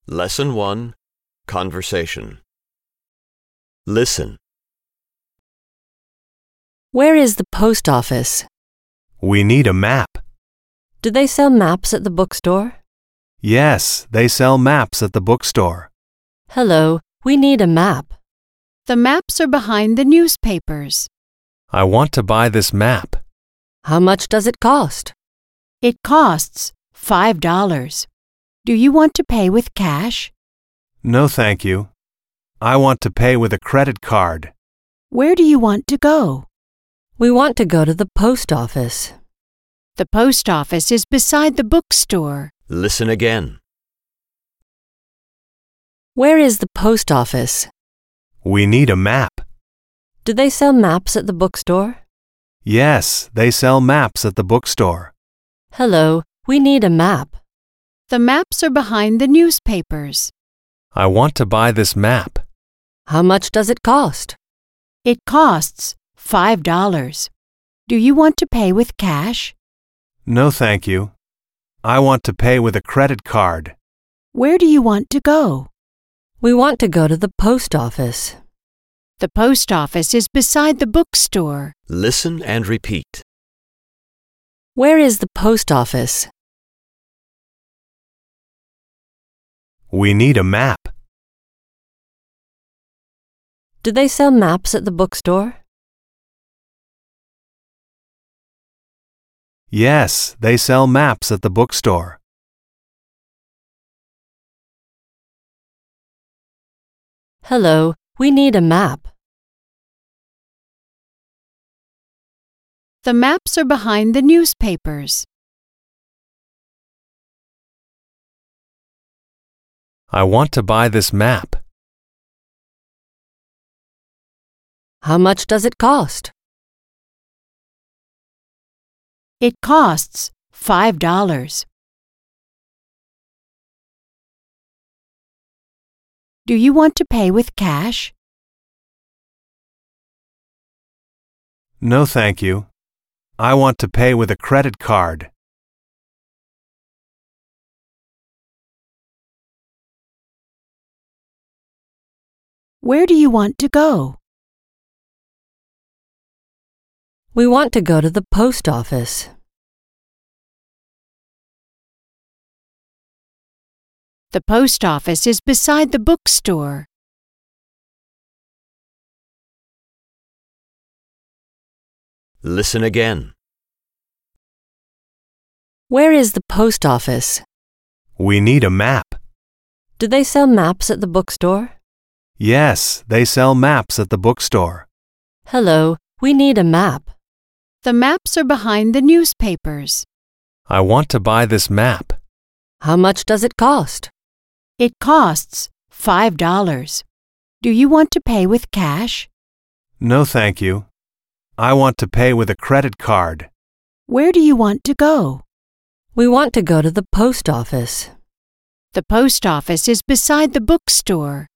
Lesson 1, Conversation. Listen. Where is the post office? We need a map. Do they sell maps at the bookstore? Yes, they sell maps at the bookstore. Hello, we need a map. The maps are behind the newspapers. I want to buy this map. How much does it cost? It costs $5. Do you want to pay with cash? No, thank you. I want to pay with a credit card. Where do you want to go? We want to go to the post office. The post office is beside the bookstore. Listen again. Where is the post office? We need a map. Do they sell maps at the bookstore? Yes, they sell maps at the bookstore. Hello, we need a map. The maps are behind the newspapers. I want to buy this map. How much does it cost? It costs $5. Do you want to pay with cash? No, thank you. I want to pay with a credit card. Where do you want to go? We want to go to the post office. The post office is beside the bookstore. Listen and repeat. Where is the post office? We need a map. Do they sell maps at the bookstore? Yes, they sell maps at the bookstore. Hello, we need a map. The maps are behind the newspapers. I want to buy this map. How much does it cost? It costs $5. Do you want to pay with cash? No, thank you. I want to pay with a credit card. Where do you want to go? We want to go to the post office. The post office is beside the bookstore. Listen again. Where is the post office? We need a map. Do they sell maps at the bookstore? Yes, they sell maps at the bookstore. Hello, we need a map. The maps are behind the newspapers. I want to buy this map. How much does it cost? It costs $5. Do you want to pay with cash? No, thank you. I want to pay with a credit card. Where do you want to go? We want to go to the post office. The post office is beside the bookstore.